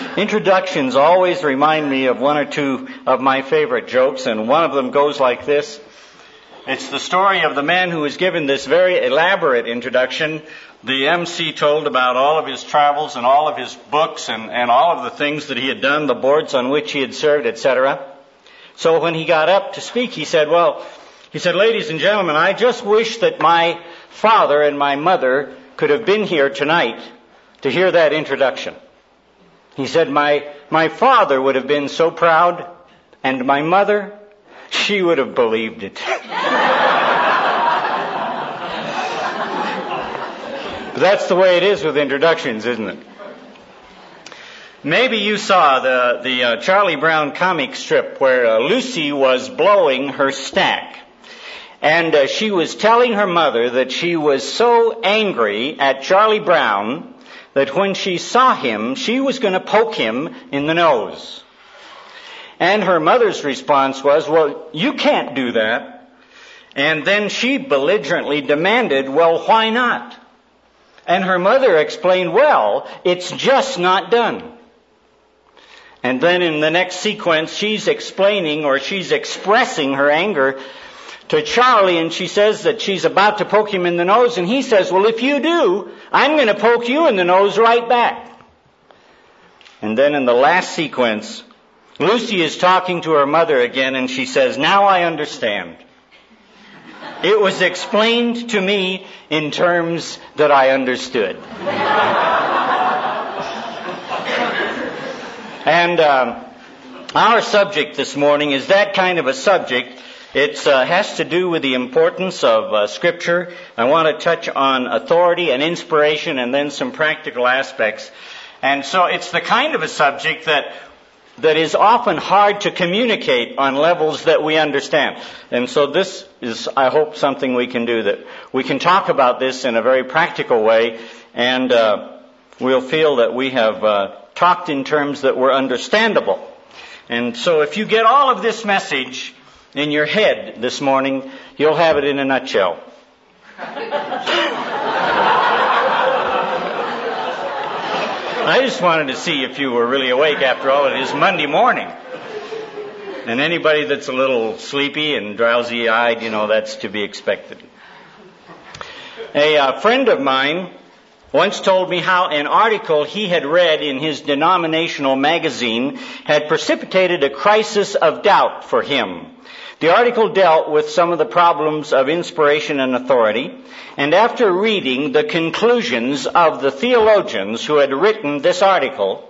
Introductions always remind me of one or two of my favorite jokes, and one of them goes like this. It's the story of the man who was given this very elaborate introduction. The MC told about all of his travels and all of his books and all of the things that he had done, the boards on which he had served, etc. So when he got up to speak, he said, ladies and gentlemen, I just wish that my father and my mother could have been here tonight to hear that introduction. He said, my father would have been so proud, and my mother, she would have believed it. But that's the way it is with introductions, isn't it? Maybe you saw the Charlie Brown comic strip where Lucy was blowing her stack. And she was telling her mother that she was so angry at Charlie Brown that when she saw him, she was going to poke him in the nose. And her mother's response was, well, you can't do that. And then she belligerently demanded, well, why not? And her mother explained, well, it's just not done. And then in the next sequence, she's explaining or she's expressing her anger to Charlie, and she says that she's about to poke him in the nose, and he says, well, if you do, I'm going to poke you in the nose right back. And then in the last sequence, Lucy is talking to her mother again, and she says, now I understand. It was explained to me in terms that I understood. And our subject this morning is that kind of a subject. It has to do with the importance of Scripture. I want to touch on authority and inspiration and then some practical aspects. And so it's the kind of a subject that is often hard to communicate on levels that we understand. And so this is, I hope, something we can do, that we can talk about this in a very practical way, and we'll feel that we have talked in terms that were understandable. And so if you get all of this message in your head this morning, you'll have it in a nutshell. I just wanted to see if you were really awake after all. It is Monday morning. And anybody that's a little sleepy and drowsy-eyed, that's to be expected. A friend of mine once told me how an article he had read in his denominational magazine had precipitated a crisis of doubt for him. The article dealt with some of the problems of inspiration and authority, and after reading the conclusions of the theologians who had written this article,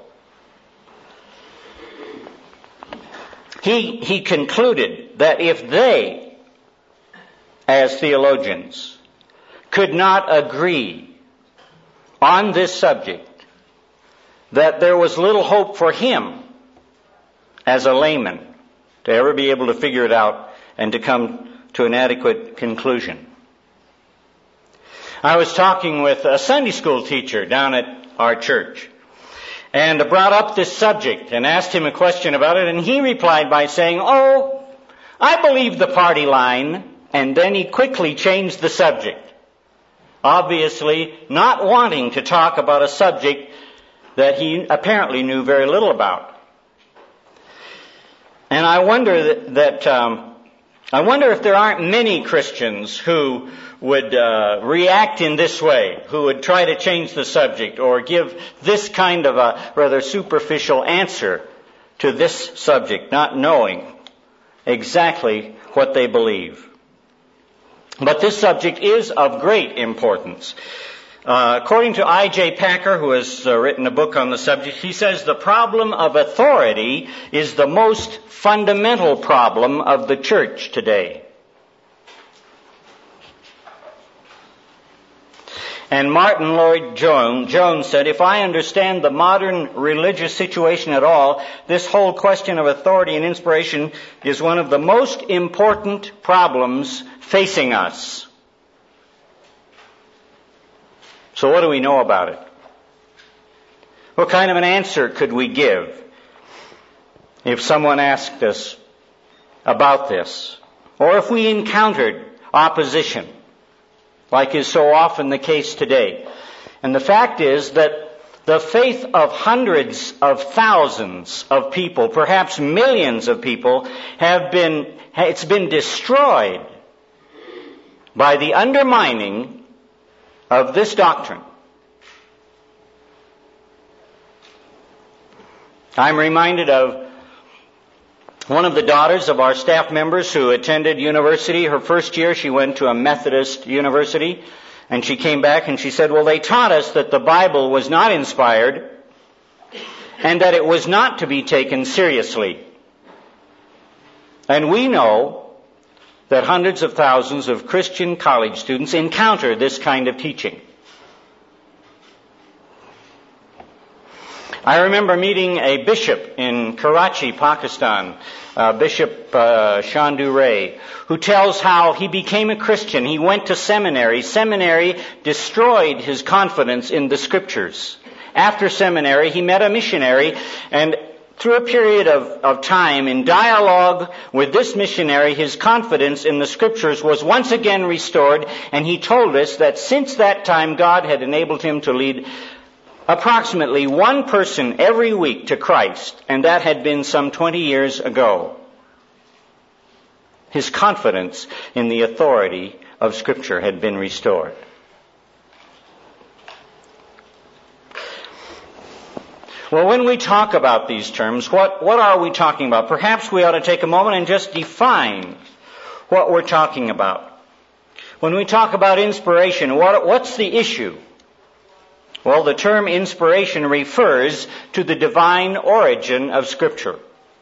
he concluded that if they, as theologians, could not agree on this subject, that there was little hope for him as a layman to ever be able to figure it out and to come to an adequate conclusion. I was talking with a Sunday school teacher down at our church, and brought up this subject and asked him a question about it, and he replied by saying, oh, I believe the party line, and then he quickly changed the subject, obviously not wanting to talk about a subject that he apparently knew very little about. And I wonder I wonder if there aren't many Christians who would react in this way, who would try to change the subject or give this kind of a rather superficial answer to this subject, not knowing exactly what they believe. But this subject is of great importance. According to I.J. Packer, who has written a book on the subject, he says the problem of authority is the most fundamental problem of the church today. And Martin Lloyd-Jones said, if I understand the modern religious situation at all, this whole question of authority and inspiration is one of the most important problems facing us. So what do we know about it? What kind of an answer could we give if someone asked us about this? Or if we encountered opposition, like is so often the case today? And the fact is that the faith of hundreds of thousands of people, perhaps millions of people, it's been destroyed by the undermining of this doctrine. I'm reminded of one of the daughters of our staff members who attended university. Her first year, she went to a Methodist university, and she came back and she said, well, they taught us that the Bible was not inspired and that it was not to be taken seriously. And we know that hundreds of thousands of Christian college students encounter this kind of teaching. I remember meeting a bishop in Karachi, Pakistan, Bishop Chandu Ray, who tells how he became a Christian. He went to seminary. Seminary destroyed his confidence in the Scriptures. After seminary, he met a missionary, and through a period of time in dialogue with this missionary, his confidence in the Scriptures was once again restored, and he told us that since that time God had enabled him to lead approximately one person every week to Christ, and that had been some 20 years ago. His confidence in the authority of Scripture had been restored. Well, when we talk about these terms, what are we talking about? Perhaps we ought to take a moment and just define what we're talking about. When we talk about inspiration, what's the issue? Well, the term inspiration refers to the divine origin of Scripture.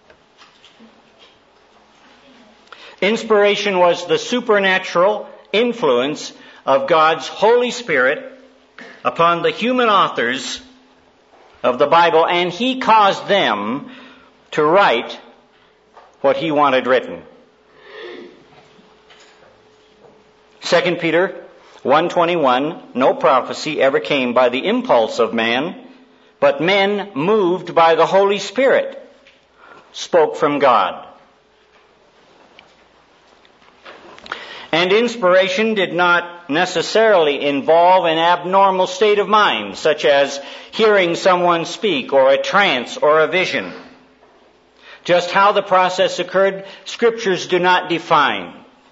Inspiration was the supernatural influence of God's Holy Spirit upon the human authors of the Bible, and He caused them to write what He wanted written. 2 Peter 1:21, no prophecy ever came by the impulse of man, but men moved by the Holy Spirit spoke from God. And inspiration did not necessarily involve an abnormal state of mind, such as hearing someone speak or a trance or a vision. Just how the process occurred, Scriptures do not define.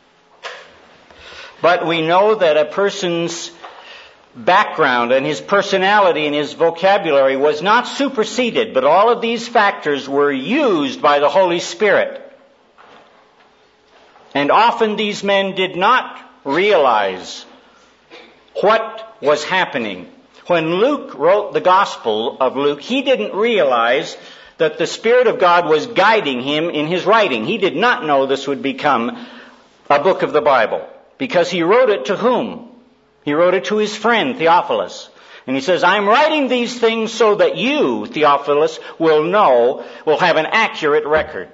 But we know that a person's background and his personality and his vocabulary was not superseded, but all of these factors were used by the Holy Spirit. And often these men did not realize what was happening. When Luke wrote the Gospel of Luke, he didn't realize that the Spirit of God was guiding him in his writing. He did not know this would become a book of the Bible. Because he wrote it to whom? He wrote it to his friend, Theophilus. And he says, I'm writing these things so that you, Theophilus, will have an accurate record.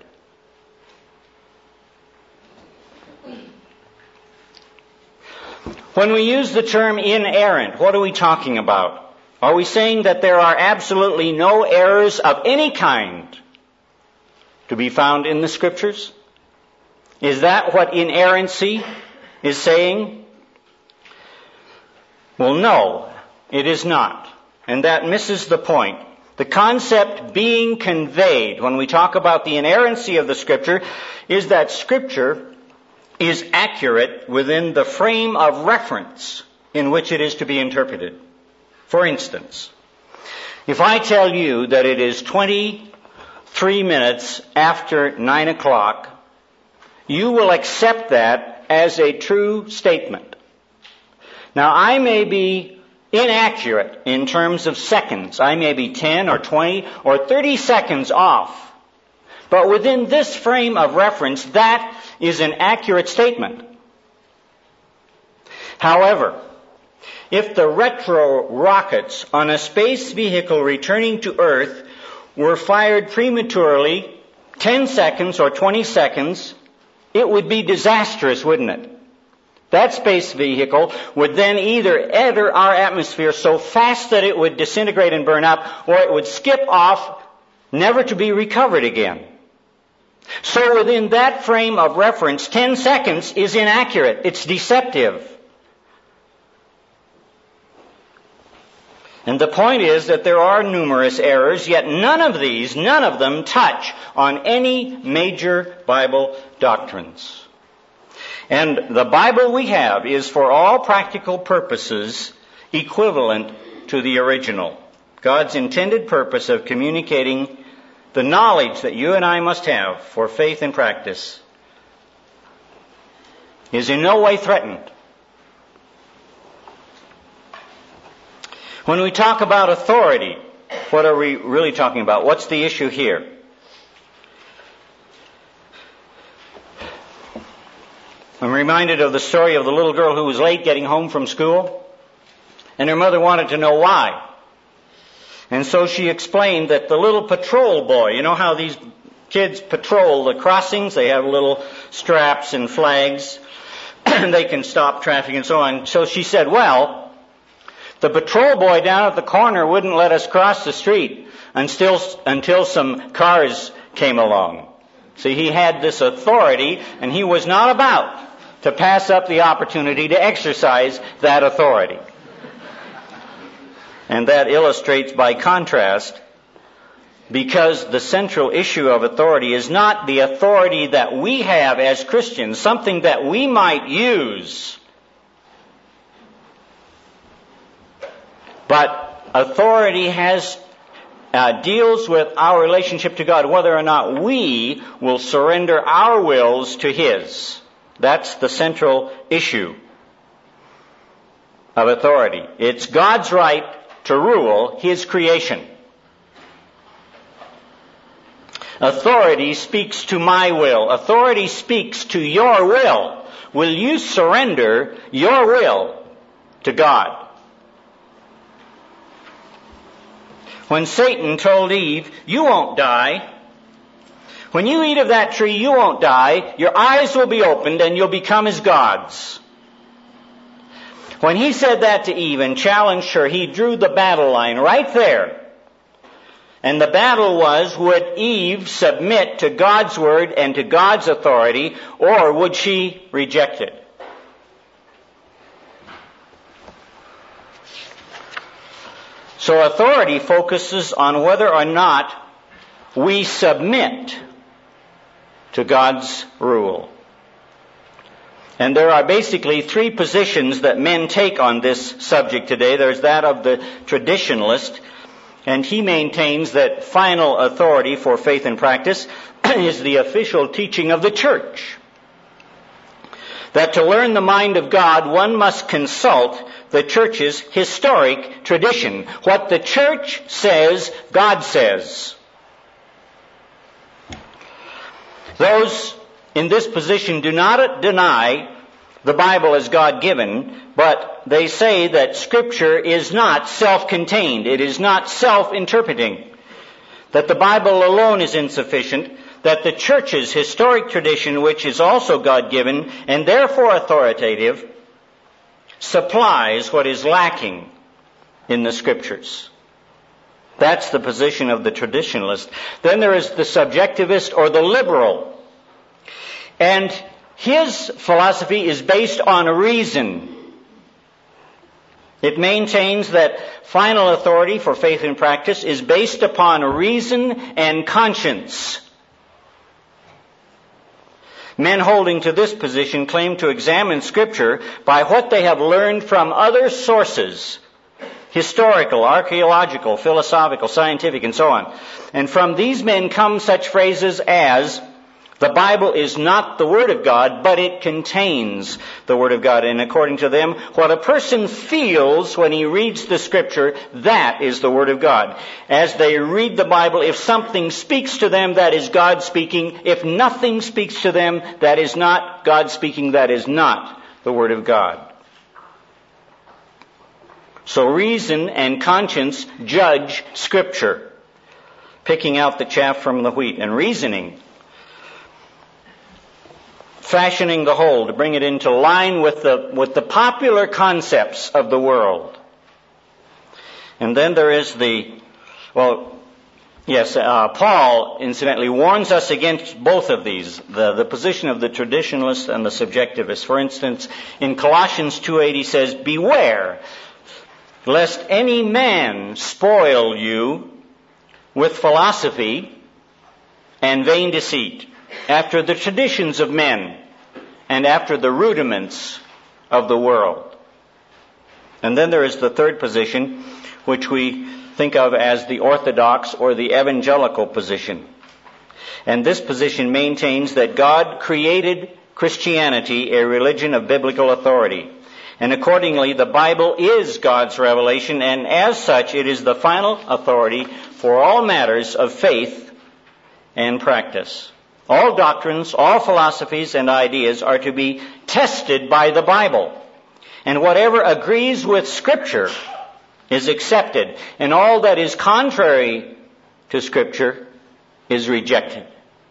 When we use the term inerrant, what are we talking about? Are we saying that there are absolutely no errors of any kind to be found in the Scriptures? Is that what inerrancy is saying? Well, no, it is not. And that misses the point. The concept being conveyed when we talk about the inerrancy of the Scripture is that Scripture is accurate within the frame of reference in which it is to be interpreted. For instance, if I tell you that it is 23 minutes after 9 o'clock, you will accept that as a true statement. Now, I may be inaccurate in terms of seconds. I may be 10 or 20 or 30 seconds off. But within this frame of reference, that is an accurate statement. However, if the retro rockets on a space vehicle returning to Earth were fired prematurely, 10 seconds or 20 seconds, it would be disastrous, wouldn't it? That space vehicle would then either enter our atmosphere so fast that it would disintegrate and burn up, or it would skip off, never to be recovered again. So within that frame of reference, 10 seconds is inaccurate. It's deceptive. And the point is that there are numerous errors, yet none of them touch on any major Bible doctrines. And the Bible we have is, for all practical purposes, equivalent to the original. God's intended purpose of communicating the knowledge that you and I must have for faith and practice is in no way threatened. When we talk about authority, what are we really talking about? What's the issue here? I'm reminded of the story of the little girl who was late getting home from school, and her mother wanted to know why. And so she explained that the little patrol boy, you know how these kids patrol the crossings? They have little straps and flags, and they can stop traffic and so on. So she said, well, the patrol boy down at the corner wouldn't let us cross the street until some cars came along. See, he had this authority, and he was not about to pass up the opportunity to exercise that authority. And that illustrates by contrast, because the central issue of authority is not the authority that we have as Christians, something that we might use, but authority deals with our relationship to God, whether or not we will surrender our wills to His. That's the central issue of authority. It's God's right to rule His creation. Authority speaks to my will. Authority speaks to your will. Will you surrender your will to God? When Satan told Eve, you won't die. When you eat of that tree, you won't die. Your eyes will be opened and you'll become as gods. When he said that to Eve and challenged her, he drew the battle line right there. And the battle was, would Eve submit to God's word and to God's authority, or would she reject it? So authority focuses on whether or not we submit to God's rule. And there are basically three positions that men take on this subject today. There's that of the traditionalist, and he maintains that final authority for faith and practice is the official teaching of the church. That to learn the mind of God, one must consult the church's historic tradition. What the church says, God says. Those in this position do not deny the Bible as God-given, but they say that Scripture is not self-contained. It is not self-interpreting. That the Bible alone is insufficient. That the church's historic tradition, which is also God-given and therefore authoritative, supplies what is lacking in the Scriptures. That's the position of the traditionalist. Then there is the subjectivist or the liberal. And his philosophy is based on reason. It maintains that final authority for faith and practice is based upon reason and conscience. Men holding to this position claim to examine Scripture by what they have learned from other sources, historical, archaeological, philosophical, scientific, and so on. And from these men come such phrases as, the Bible is not the Word of God, but it contains the Word of God. And according to them, what a person feels when he reads the Scripture, that is the Word of God. As they read the Bible, if something speaks to them, that is God speaking. If nothing speaks to them, that is not God speaking. That is not the Word of God. So reason and conscience judge Scripture, picking out the chaff from the wheat, and reasoning, fashioning the whole to bring it into line with the popular concepts of the world. And then there is Paul incidentally warns us against both of these, the position of the traditionalist and the subjectivist. For instance, in Colossians 2:8 he says, beware lest any man spoil you with philosophy and vain deceit, after the traditions of men, and after the rudiments of the world. And then there is the third position, which we think of as the orthodox or the evangelical position. And this position maintains that God created Christianity a religion of biblical authority. And accordingly, the Bible is God's revelation, and as such, it is the final authority for all matters of faith and practice. All doctrines, all philosophies and ideas are to be tested by the Bible. And whatever agrees with Scripture is accepted, and all that is contrary to Scripture is rejected.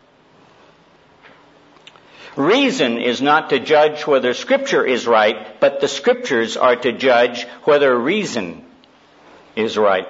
Reason is not to judge whether Scripture is right, but the Scriptures are to judge whether reason is right.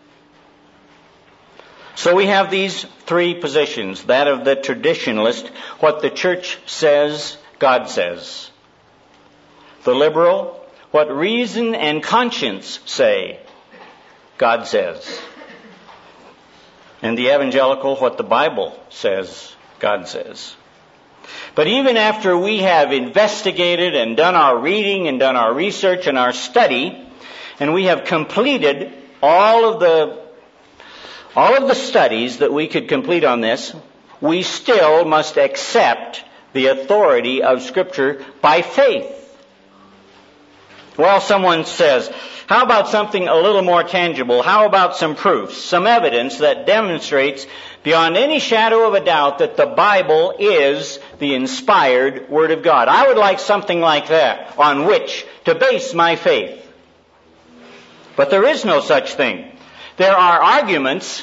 So we have these three positions, that of the traditionalist, what the church says, God says. The liberal, what reason and conscience say, God says. And the evangelical, what the Bible says, God says. But even after we have investigated and done our reading and done our research and our study, and we have completed all of the studies that we could complete on this, we still must accept the authority of Scripture by faith. Well, someone says, how about something a little more tangible? How about some proofs, some evidence that demonstrates beyond any shadow of a doubt that the Bible is the inspired Word of God? I would like something like that on which to base my faith. But there is no such thing. There are arguments.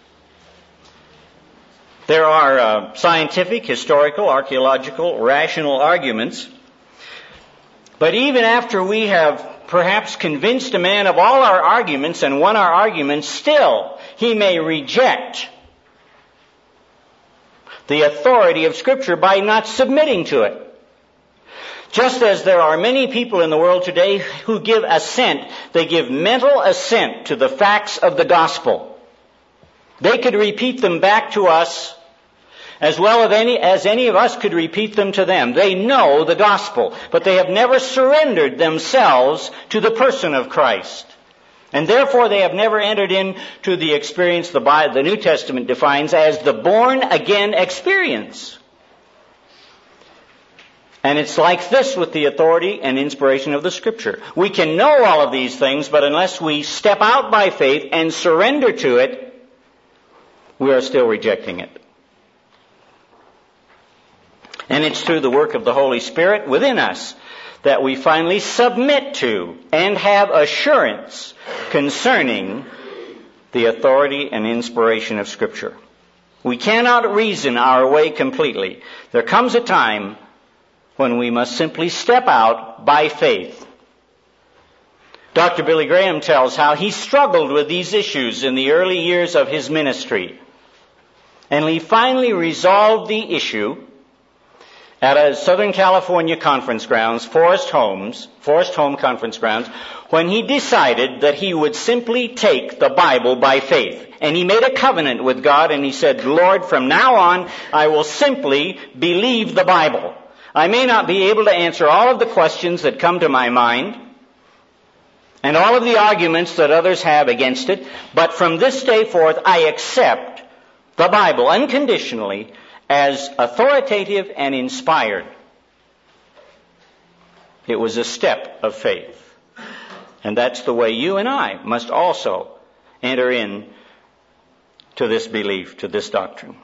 There are scientific, historical, archaeological, rational arguments. But even after we have perhaps convinced a man of all our arguments and won our arguments, still he may reject the authority of Scripture by not submitting to it. Just as there are many people in the world today who give assent, they give mental assent to the facts of the gospel. They could repeat them back to us as well as any of us could repeat them to them. They know the gospel, but they have never surrendered themselves to the person of Christ. And therefore they have never entered into the experience the New Testament defines as the born-again experience. And it's like this with the authority and inspiration of the Scripture. We can know all of these things, but unless we step out by faith and surrender to it, we are still rejecting it. And it's through the work of the Holy Spirit within us that we finally submit to and have assurance concerning the authority and inspiration of Scripture. We cannot reason our way completely. There comes a time when we must simply step out by faith. Dr. Billy Graham tells how he struggled with these issues in the early years of his ministry. And he finally resolved the issue at a Southern California conference grounds, Forest Home Conference Grounds, when he decided that he would simply take the Bible by faith. And he made a covenant with God and he said, Lord, from now on, I will simply believe the Bible. I may not be able to answer all of the questions that come to my mind and all of the arguments that others have against it, but from this day forth, I accept the Bible unconditionally as authoritative and inspired. It was a step of faith. And that's the way you and I must also enter in to this belief, to this doctrine.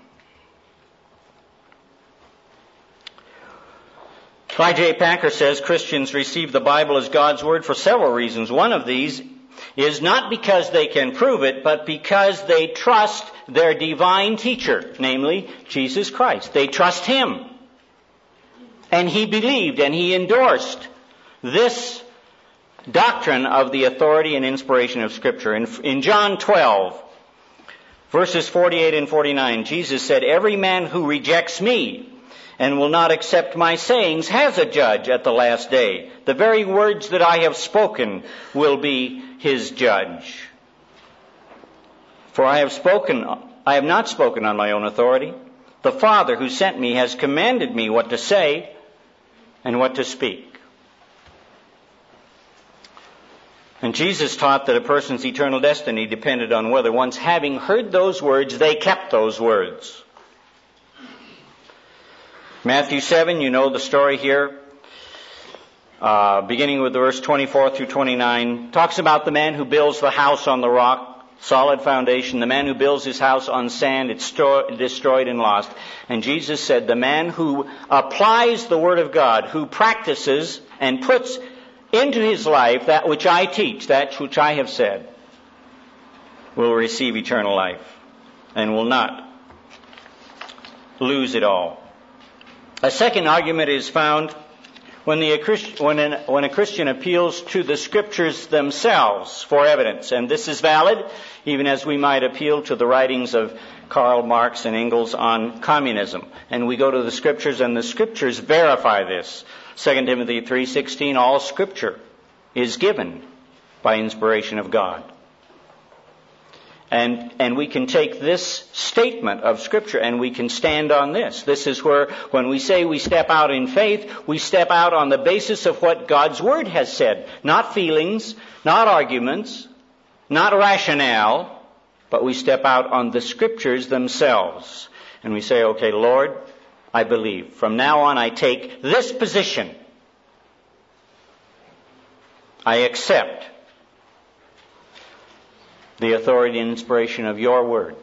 I.J. Packer says Christians receive the Bible as God's Word for several reasons. One of these is not because they can prove it, but because they trust their divine teacher, namely Jesus Christ. They trust Him. And He believed and He endorsed this doctrine of the authority and inspiration of Scripture. In John 12, verses 48 and 49, Jesus said, every man who rejects me and will not accept my sayings has a judge at the last day. The very words that I have spoken will be his judge. For I have not spoken on my own authority. The Father who sent me has commanded me what to say and what to speak. And Jesus taught that a person's eternal destiny depended on whether, once having heard those words, they kept those words. Matthew 7, you know the story here, beginning with verse 24 through 29, talks about the man who builds the house on the rock, solid foundation. The man who builds his house on sand, it's destroyed and lost. And Jesus said, the man who applies the Word of God, who practices and puts into his life that which I teach, that which I have said, will receive eternal life and will not lose it all. A second argument is found when a Christian appeals to the Scriptures themselves for evidence. And this is valid, even as we might appeal to the writings of Karl Marx and Engels on communism. And we go to the Scriptures, and the Scriptures verify this. 2 Timothy 3:16, all Scripture is given by inspiration of God. And we can take this statement of Scripture and we can stand on this. This is where, when we say we step out in faith, we step out on the basis of what God's Word has said. Not feelings, not arguments, not rationale, but we step out on the Scriptures themselves. And we say, okay, Lord, I believe. From now on I take this position. I accept the authority and inspiration of your Word.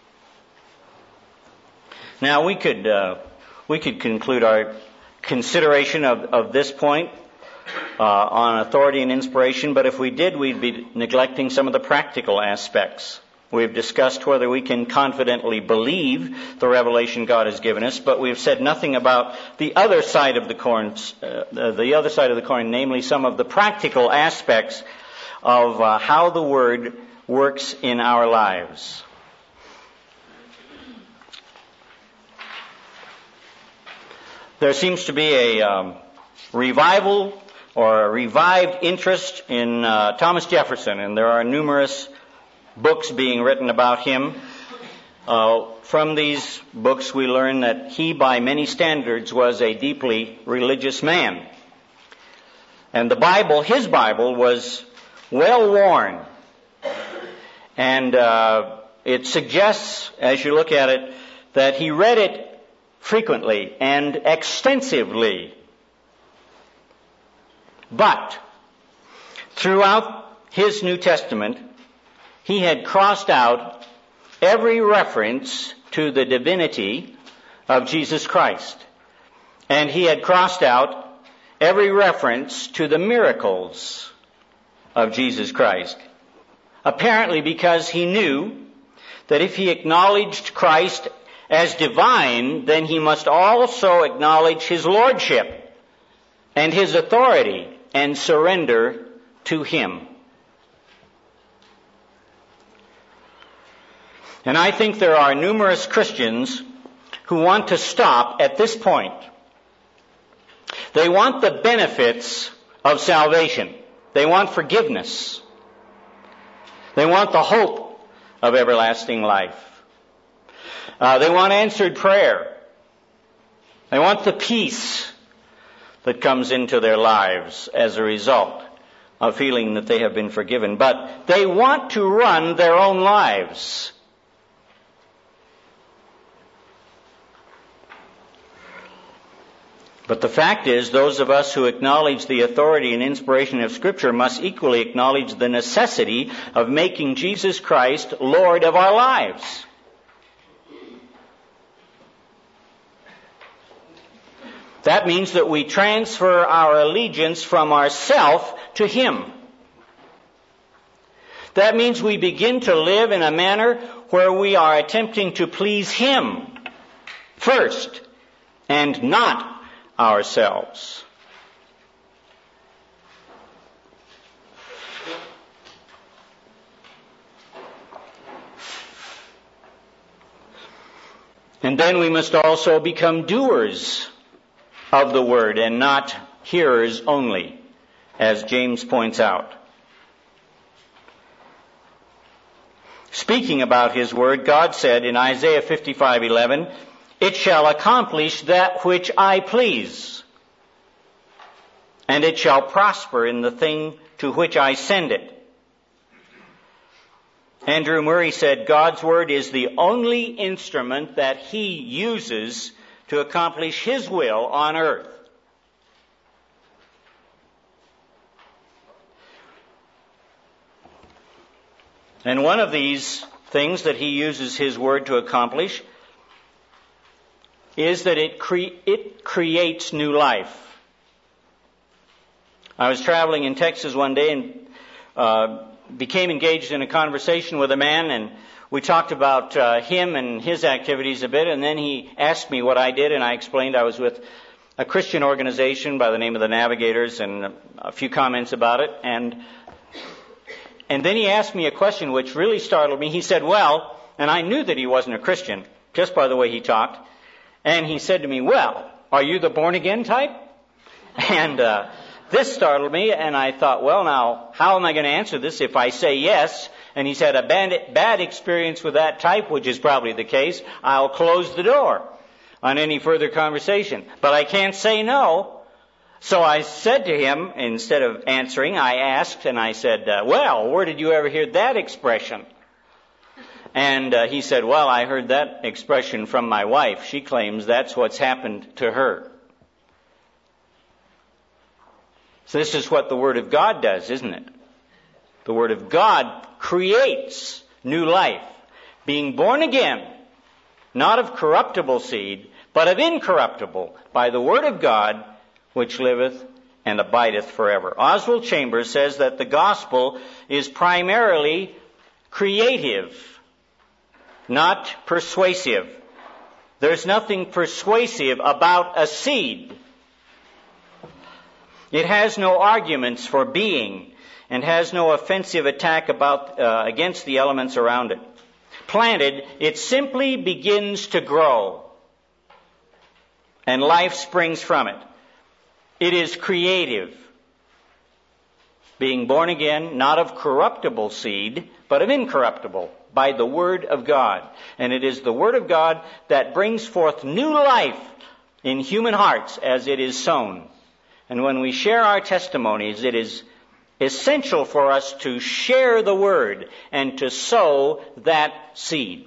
Now we could conclude our consideration of this point on authority and inspiration, but if we did, we'd be neglecting some of the practical aspects. We've discussed whether we can confidently believe the revelation God has given us, but we've said nothing about the other side of the coin, namely some of the practical aspects of how the Word works in our lives. There seems to be a revival or a revived interest in Thomas Jefferson, and there are numerous books being written about him. From these books we learn that he, by many standards, was a deeply religious man. And the Bible, his Bible, was well worn. And it suggests, as you look at it, that he read it frequently and extensively. But throughout his New Testament, he had crossed out every reference to the divinity of Jesus Christ. And he had crossed out every reference to the miracles of Jesus Christ. Apparently because he knew that if he acknowledged Christ as divine, then he must also acknowledge his lordship and his authority and surrender to him. And I think there are numerous Christians who want to stop at this point. They want the benefits of salvation. They want forgiveness. They want the hope of everlasting life. They want answered prayer. They want the peace that comes into their lives as a result of feeling that they have been forgiven. But they want to run their own lives. But the fact is, those of us who acknowledge the authority and inspiration of Scripture must equally acknowledge the necessity of making Jesus Christ Lord of our lives. That means that we transfer our allegiance from ourself to Him. That means we begin to live in a manner where we are attempting to please Him first and not ourselves. And then we must also become doers of the word and not hearers only, as James points out. Speaking about his word, God said in Isaiah 55:11, "It shall accomplish that which I please, and it shall prosper in the thing to which I send it." Andrew Murray said, God's word is the only instrument that he uses to accomplish his will on earth. And one of these things that he uses his word to accomplish is that it creates new life. I was traveling in Texas one day and became engaged in a conversation with a man, and we talked about him and his activities a bit, and then he asked me what I did, and I explained I was with a Christian organization by the name of the Navigators, and a few comments about it, and then he asked me a question which really startled me. He said, well, and I knew that he wasn't a Christian, just by the way he talked, and he said to me, well, are you the born-again type? And this startled me, and I thought, well, now, how am I going to answer this if I say yes, and he's had a bad experience with that type, which is probably the case, I'll close the door on any further conversation. But I can't say no. So I said to him, instead of answering, I asked, and I said, well, where did you ever hear that expression? And he said, well, I heard that expression from my wife. She claims that's what's happened to her. So this is what the Word of God does, isn't it? The Word of God creates new life, being born again, not of corruptible seed, but of incorruptible, by the Word of God, which liveth and abideth forever. Oswald Chambers says that the gospel is primarily creative, not persuasive. There's nothing persuasive about a seed. It has no arguments for being and has no offensive attack against the elements around it. Planted, it simply begins to grow, and life springs from it. It is creative, being born again, not of corruptible seed, but of incorruptible, by the Word of God. And it is the Word of God that brings forth new life in human hearts as it is sown. And when we share our testimonies, it is essential for us to share the Word and to sow that seed.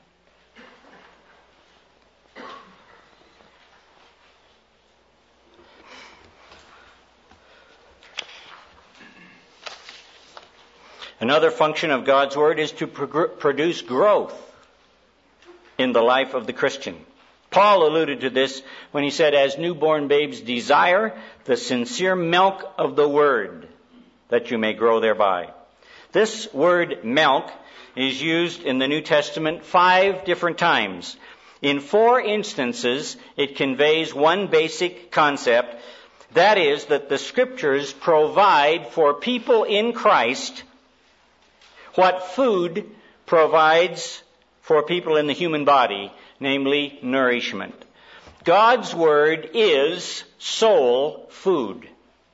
Another function of God's Word is to produce growth in the life of the Christian. Paul alluded to this when he said, as newborn babes desire the sincere milk of the Word, that you may grow thereby. This word milk is used in the New Testament 5 different times. In 4 instances, it conveys one basic concept, that is, that the Scriptures provide for people in Christ what food provides for people in the human body, namely nourishment. God's Word is soul food.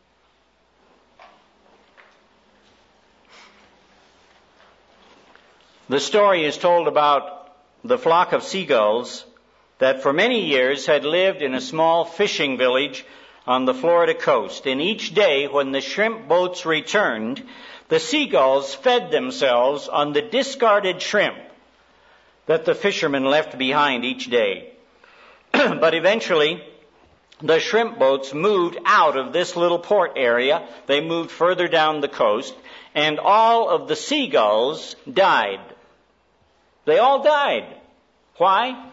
The story is told about the flock of seagulls that for many years had lived in a small fishing village on the Florida coast. And each day when the shrimp boats returned, the seagulls fed themselves on the discarded shrimp that the fishermen left behind each day. But eventually, the shrimp boats moved out of this little port area. They moved further down the coast, and all of the seagulls died. They all died. Why?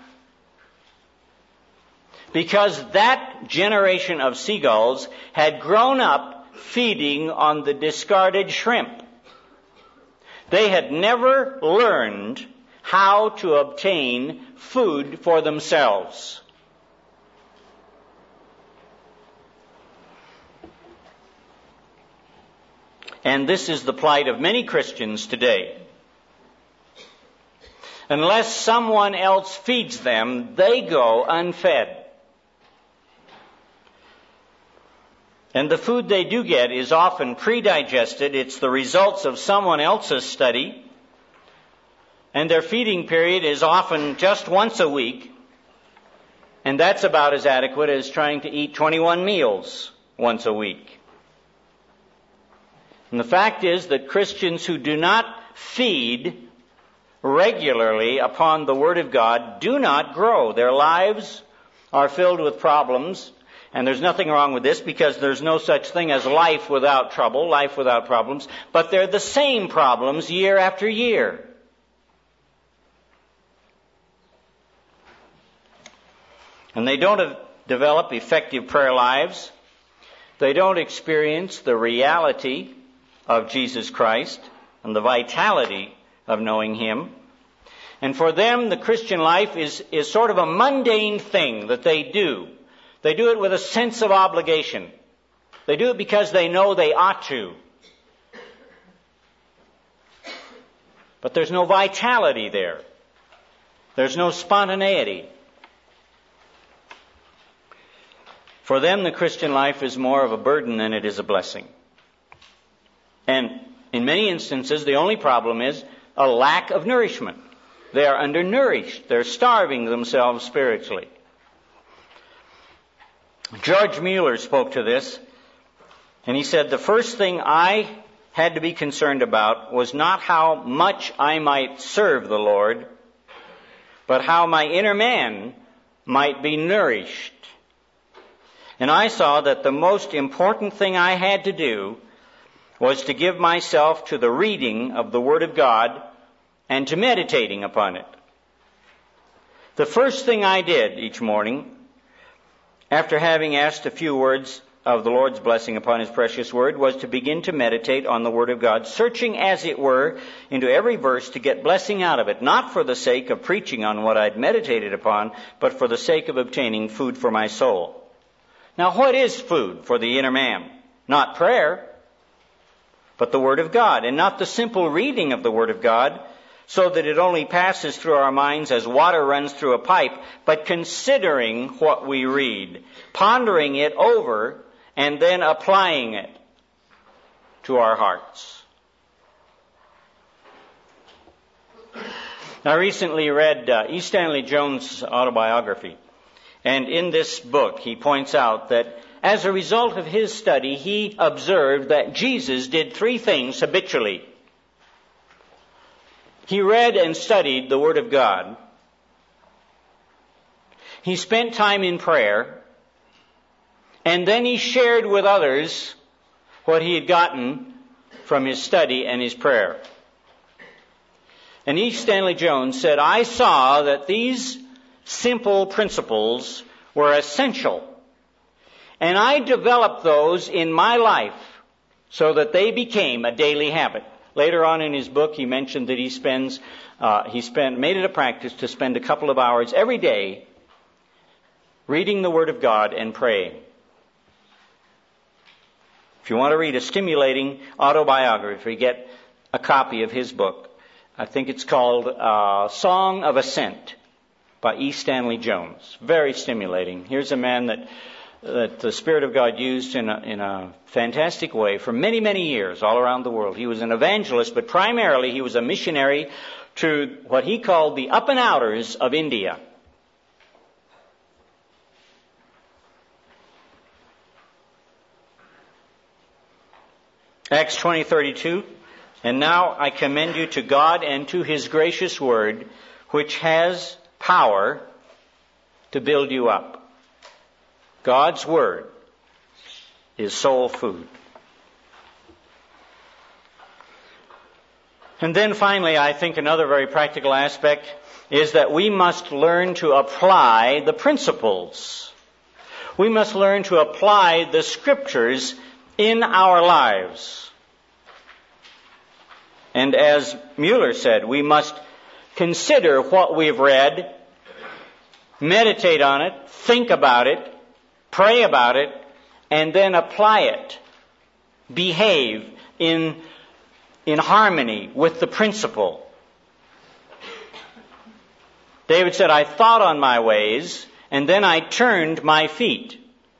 Because that generation of seagulls had grown up feeding on the discarded shrimp. They had never learned how to obtain food for themselves. And this is the plight of many Christians today. unless someone else feeds them, they go unfed. And the food they do get is often pre-digested. It's the results of someone else's study. And their feeding period is often just once a week. And that's about as adequate as trying to eat 21 meals once a week. And the fact is that Christians who do not feed regularly upon the Word of God do not grow. Their lives are filled with problems. And there's nothing wrong with this because there's no such thing as life without trouble, life without problems. But they're the same problems year after year. And they don't develop effective prayer lives. They don't experience the reality of Jesus Christ and the vitality of knowing Him. And for them, the Christian life is sort of a mundane thing that they do. They do it with a sense of obligation. They do it because they know they ought to. But there's no vitality there. There's no spontaneity. For them, the Christian life is more of a burden than it is a blessing. And in many instances, the only problem is a lack of nourishment. They are undernourished. They're starving themselves spiritually. George Mueller spoke to this, and he said, the first thing I had to be concerned about was not how much I might serve the Lord, but how my inner man might be nourished. And I saw that the most important thing I had to do was to give myself to the reading of the Word of God and to meditating upon it. The first thing I did each morning, after having asked a few words of the Lord's blessing upon His precious Word, was to begin to meditate on the Word of God, searching, as it were, into every verse to get blessing out of it, not for the sake of preaching on what I'd meditated upon, but for the sake of obtaining food for my soul. Now, what is food for the inner man? Not prayer, but the Word of God, and not the simple reading of the Word of God, so that it only passes through our minds as water runs through a pipe, but considering what we read, pondering it over, and then applying it to our hearts. I recently read E. Stanley Jones' autobiography, and in this book he points out that as a result of his study, he observed that Jesus did three things habitually. He read and studied the Word of God. He spent time in prayer. And then he shared with others what he had gotten from his study and his prayer. And E. Stanley Jones said, I saw that these simple principles were essential. And I developed those in my life so that they became a daily habit. Later on in his book, he mentioned that made it a practice to spend a couple of hours every day reading the Word of God and praying. If you want to read a stimulating autobiography, get a copy of his book. I think it's called Song of Ascent by E. Stanley Jones. Very stimulating. Here's a man that the Spirit of God used in a fantastic way for many, many years all around the world. He was an evangelist, but primarily he was a missionary to what he called the up and outers of India. Acts 20:32, and now I commend you to God and to His gracious Word, which has power to build you up. God's Word is soul food. And then finally, I think another very practical aspect is that we must learn to apply the principles. We must learn to apply the Scriptures in our lives. And as Mueller said, we must consider what we've read, meditate on it, think about it, pray about it, and then apply it. Behave in harmony with the principle. David said, I thought on my ways, and then I turned my feet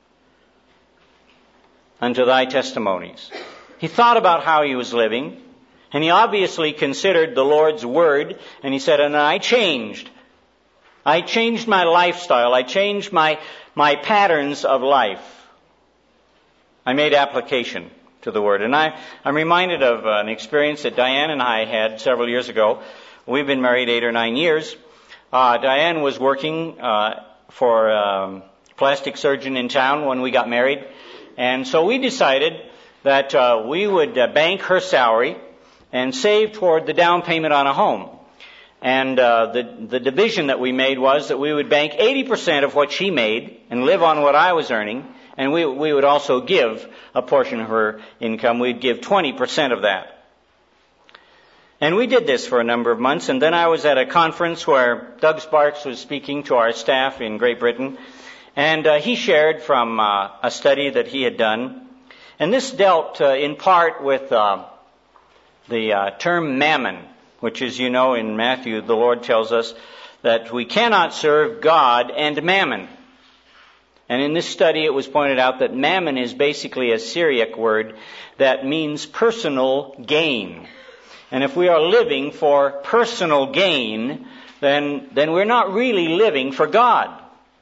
unto thy testimonies. He thought about how he was living, and he obviously considered the Lord's word, and he said, and I changed. I changed my lifestyle. I changed my patterns of life. I made application to the word. And I'm reminded of an experience that Diane and I had several years ago. We've been married 8 or 9 years. Diane was working for a plastic surgeon in town when we got married. And so we decided that we would bank her salary and save toward the down payment on a home. And the division that we made was that we would bank 80% of what she made and live on what I was earning, and we would also give a portion of her income. We'd give 20% of that. And we did this for a number of months, and then I was at a conference where Doug Sparks was speaking to our staff in Great Britain, and he shared from a study that he had done. And this dealt in part with the term mammon, which is, you know, in Matthew, the Lord tells us that we cannot serve God and mammon. And in this study, it was pointed out that mammon is basically a Syriac word that means personal gain. And if we are living for personal gain, then we're not really living for God.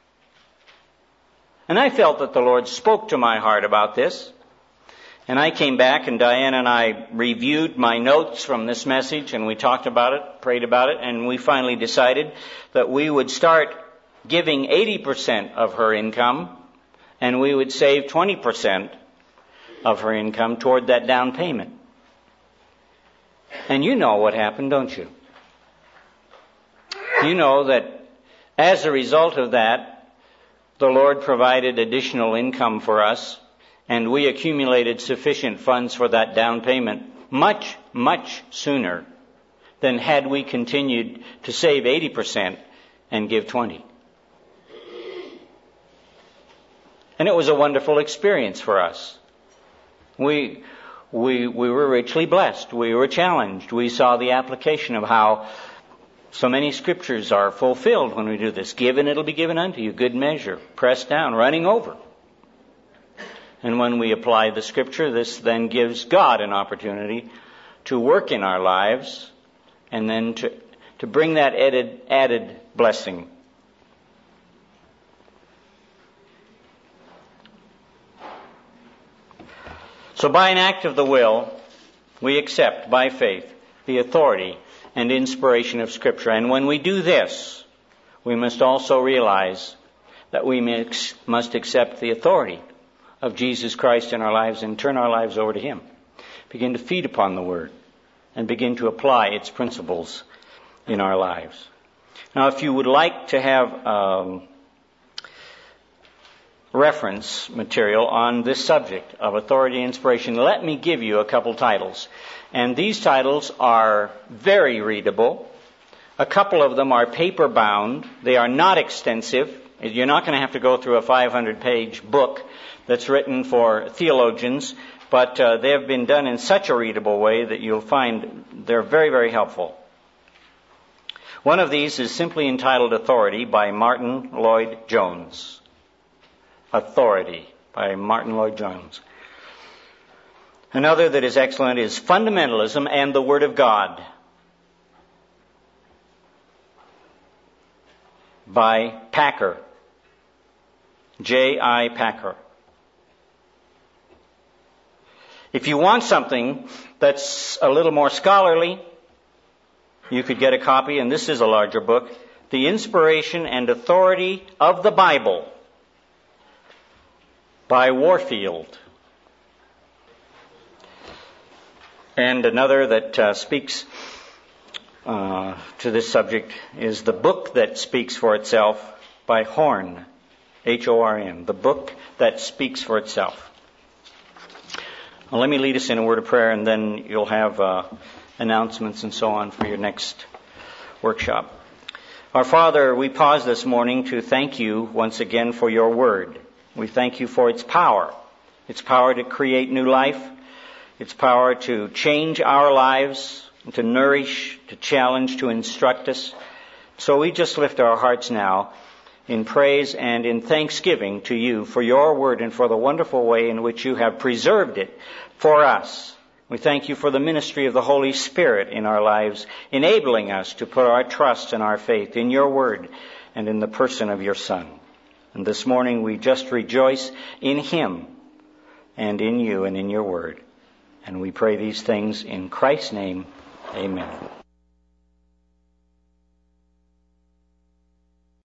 And I felt that the Lord spoke to my heart about this. And I came back, and Diane and I reviewed my notes from this message, and we talked about it, prayed about it, and we finally decided that we would start giving 80% of her income, and we would save 20% of her income toward that down payment. And you know what happened, don't you? You know that as a result of that, the Lord provided additional income for us, and we accumulated sufficient funds for that down payment much, much sooner than had we continued to save 80% and give 20%. And it was a wonderful experience for us. We were richly blessed. We were challenged. We saw the application of how so many scriptures are fulfilled when we do this. Give and it'll be given unto you. Good measure. Pressed down. Running over. And when we apply the scripture, this then gives God an opportunity to work in our lives and then to bring that added blessing. So by an act of the will, we accept by faith the authority and inspiration of Scripture. And when we do this, we must also realize that we must accept the authority of Jesus Christ in our lives and turn our lives over to Him. Begin to feed upon the Word and begin to apply its principles in our lives. Now, if you would like to have reference material on this subject of authority and inspiration, let me give you a couple titles. And these titles are very readable. A couple of them are paper bound. They are not extensive. You're not going to have to go through a 500-page book that's written for theologians, but they have been done in such a readable way that you'll find they're very, very helpful. One of these is simply entitled Authority by Martin Lloyd-Jones. Authority by Martin Lloyd-Jones. Another that is excellent is Fundamentalism and the Word of God by Packer. J.I. Packer. If you want something that's a little more scholarly, you could get a copy, and this is a larger book, The Inspiration and Authority of the Bible by Warfield. And another that speaks to this subject is The Book That Speaks for Itself by Horn, H-O-R-N, The Book That Speaks for Itself. Well, let me lead us in a word of prayer, and then you'll have announcements and so on for your next workshop. Our Father, we pause this morning to thank you once again for your word. We thank you for its power to create new life, its power to change our lives, to nourish, to challenge, to instruct us, So we just lift our hearts now in praise and in thanksgiving to you for your word and for the wonderful way in which you have preserved it for us. We thank you for the ministry of the Holy Spirit in our lives, enabling us to put our trust and our faith in your word and in the person of your Son. And this morning we just rejoice in him and in you and in your word. And we pray these things in Christ's name. Amen.